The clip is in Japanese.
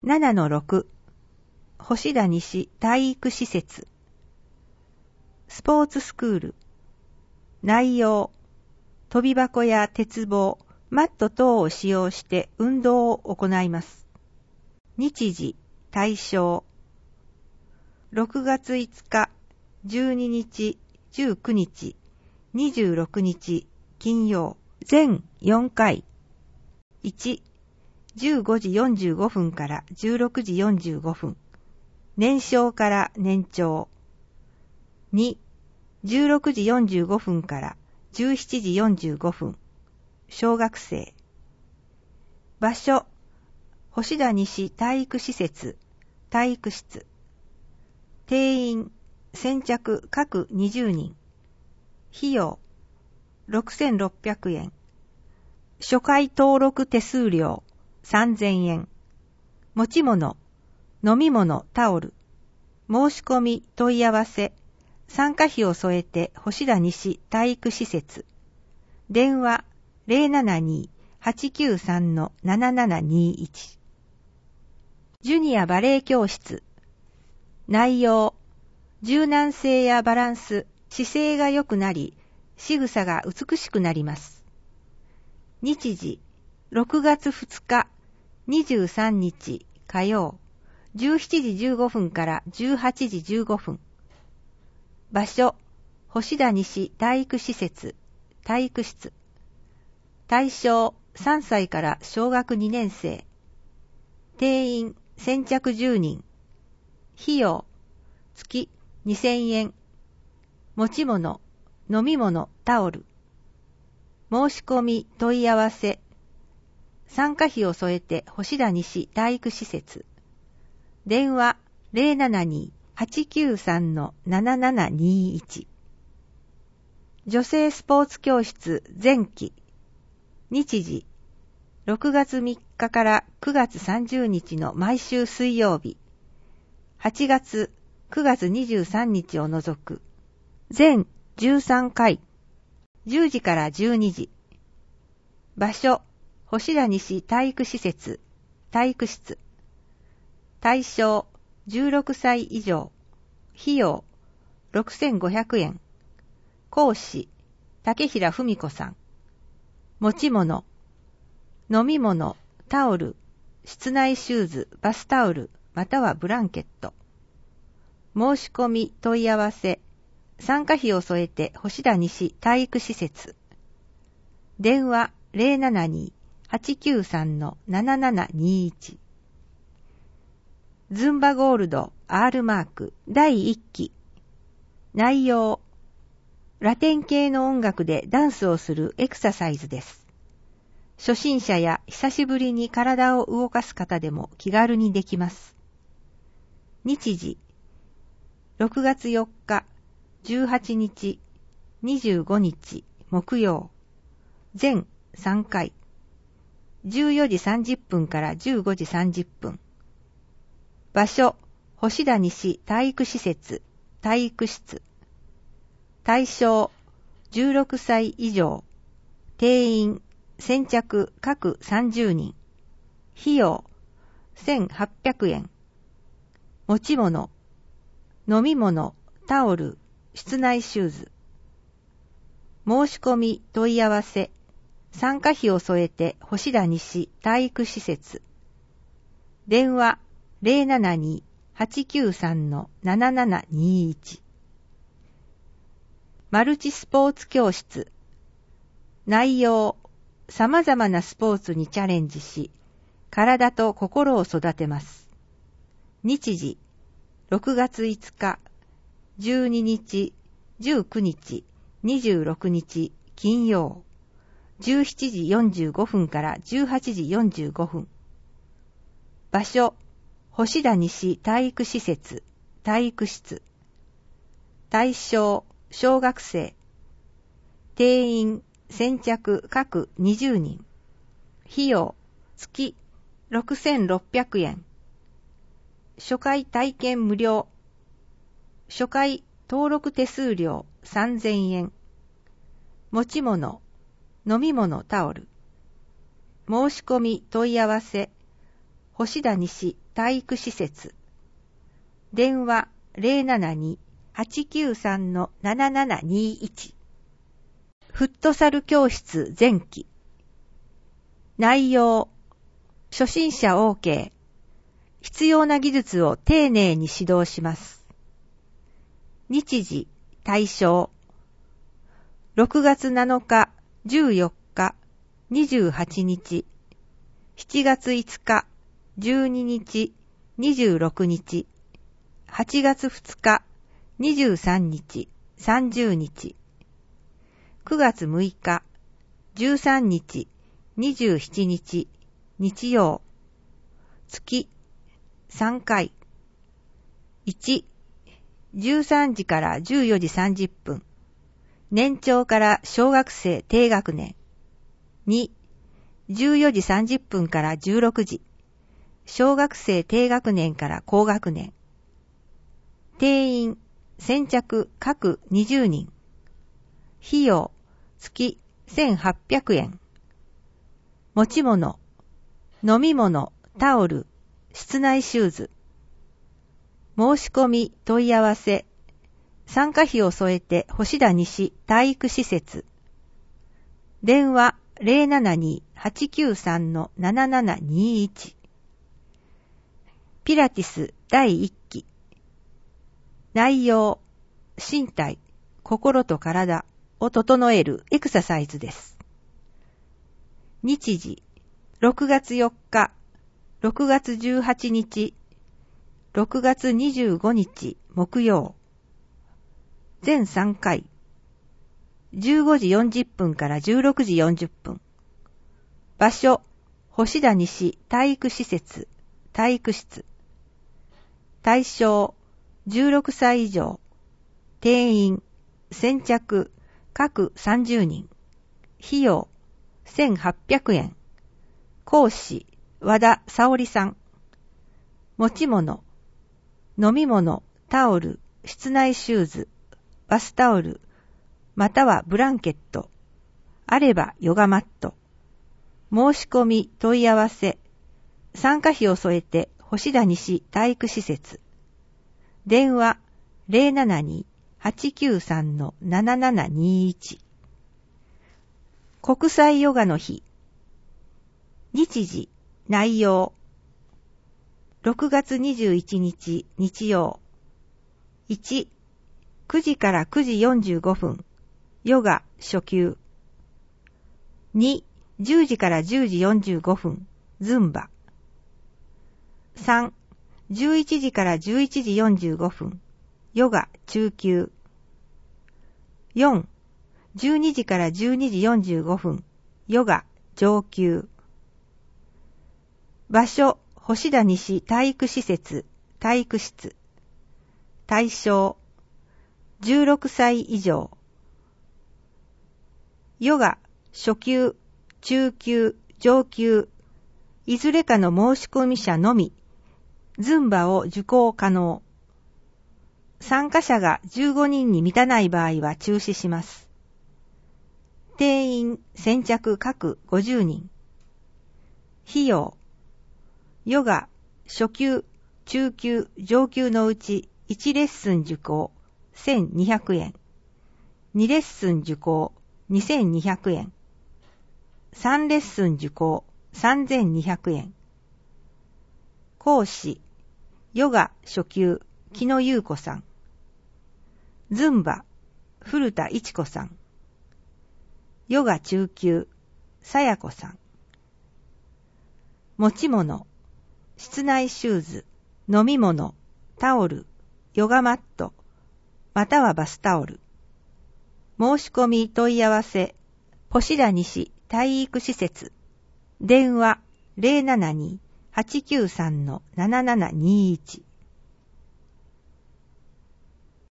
7-6 星田西体育施設スポーツスクール内容跳び箱や鉄棒、マット等を使用して運動を行います。日時、対象6月5日、12日、19日、26日、金曜、全4回。1、15時45分から16時45分。年少から年長。2、16時45分から17時45分。小学生。場所、星田西体育施設、体育室。定員、先着各20人。費用、6600円。初回登録手数料、3000円。持ち物、飲み物、タオル。申し込み、問い合わせ。参加費を添えて星田西体育施設。電話、072-893-7721。ジュニアバレエ教室。内容、柔軟性やバランス、姿勢が良くなり、仕草が美しくなります。日時、6月2日、23日火曜、17時15分から18時15分。場所、星田西体育施設、体育室。対象、3歳から小学2年生。定員、先着10人。費用、月2000円。持ち物、飲み物、タオル。申し込み、問い合わせ。参加費を添えて星田西体育施設。電話、072-893-7721。女性スポーツ教室前期。日時、6月3日から9月30日の毎週水曜日。8月、9月23日を除く。全13回。10時から12時。場所、星田西体育施設、体育室。対象、16歳以上。費用、6500円。講師、竹平文子さん。持ち物、飲み物、タオル、室内シューズ、バスタオル、またはブランケット。申し込み、問い合わせ。参加費を添えて星田西体育施設。電話072-893-7721。ズンバゴールド R マーク第1期。内容、ラテン系の音楽でダンスをするエクササイズです。初心者や久しぶりに体を動かす方でも気軽にできます。日時、6月4日、18日、25日、木曜。全3回。14時30分から15時30分。場所、星田西体育施設、体育室。対象、16歳以上。定員、先着各30人。費用、1800円。持ち物、飲み物、タオル、室内シューズ。申し込み、問い合わせ。参加費を添えて星田西体育施設。電話072-893-7721。マルチスポーツ教室。内容、様々なスポーツにチャレンジし、体と心を育てます。日時、6月5日、12日、19日、26日、金曜。17時45分から18時45分。場所、星田西体育施設、体育室。対象、小学生。定員、先着各20人。費用、月6600円。初回体験無料。初回登録手数料3000円。持ち物、飲み物タオル。申し込み問い合わせ。 星田西体育施設。電話072-893-7721。フットサル教室前期。内容、初心者 OK。必要な技術を丁寧に指導します。日時、対象。6月7日、14日、28日。7月5日、12日、26日。8月2日、23日、30日。9月6日、13日、27日、日曜。月、3回。1、13時から14時30分。年長から小学生低学年。2、14時30分から16時。小学生低学年から高学年。定員、先着各20人。費用、月1800円。持ち物、飲み物、タオル、室内シューズ。申し込み、問い合わせ。参加費を添えて星田西体育施設。電話072-893-7721。ピラティス第1期。内容、身体、心と体を整えるエクササイズです。日時、6月4日、6月18日、6月25日木曜。全3回。15時40分から16時40分。場所、星田西体育施設、体育室。対象、16歳以上。定員、先着、各30人。費用、1800円。講師、和田沙織さん。持ち物、飲み物、タオル、室内シューズ、バスタオル、またはブランケット。あればヨガマット。申し込み、問い合わせ。参加費を添えて星田西体育施設。電話072-893-7721。国際ヨガの日。日時、内容。6月21日日曜。1、9時から9時45分。ヨガ初級。2、10時から10時45分。ズンバ。3、11時から11時45分。ヨガ中級。4、12時から12時45分。ヨガ上級。場所、星田西体育施設、体育室。対象、16歳以上。ヨガ初級、中級、上級。いずれかの申し込み者のみ。ズンバを受講可能。参加者が15人に満たない場合は中止します。定員、先着各50人。費用。ヨガ、初級、中級、上級のうち1レッスン受講、1200円。2レッスン受講、2200円。3レッスン受講、3200円。講師、ヨガ初級、木野優子さん。ズンバ、古田一子さん。ヨガ中級、さや子さん。持ち物、室内シューズ、飲み物、タオル、ヨガマット、またはバスタオル。申し込み問い合わせ、星田西体育施設。電話072-893-7721。